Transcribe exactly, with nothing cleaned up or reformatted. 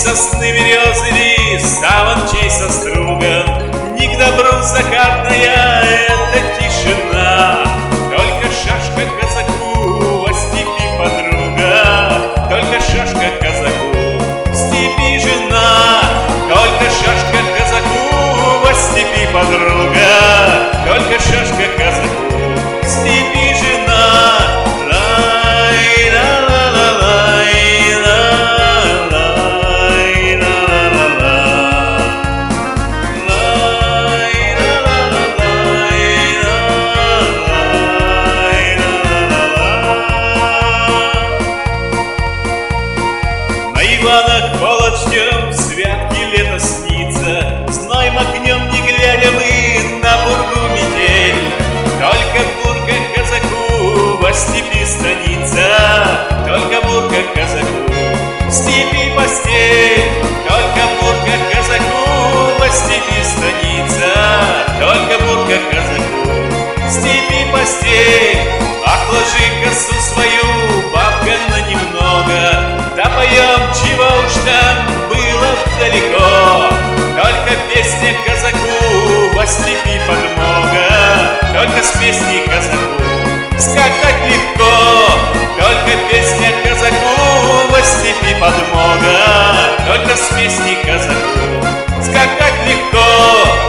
сосны березы ли, саван чей со стругом, ни к добру закатная эта тишина. Только шашка казаку во степи подруга, только шашка казаку в степи жена. Только шашка казаку во степи подруга, только шашка казаку в степи жена. Ивана холод ждем, святки лето снится, знаем огнем не глядя мы на бургу метель. Только бурка казаку во степи станица, только бурка казаку в степи постель. Только бурка казаку во степи станица, только бурка казаку в степи постель. Отложи косу свою, бабка, на немного, да поем, чего уж там было далеко. Только песня казаку во степи подмога, только с песней казаку скакать легко. Только песня казаку во степи подмога, только с песней казаку скакать легко.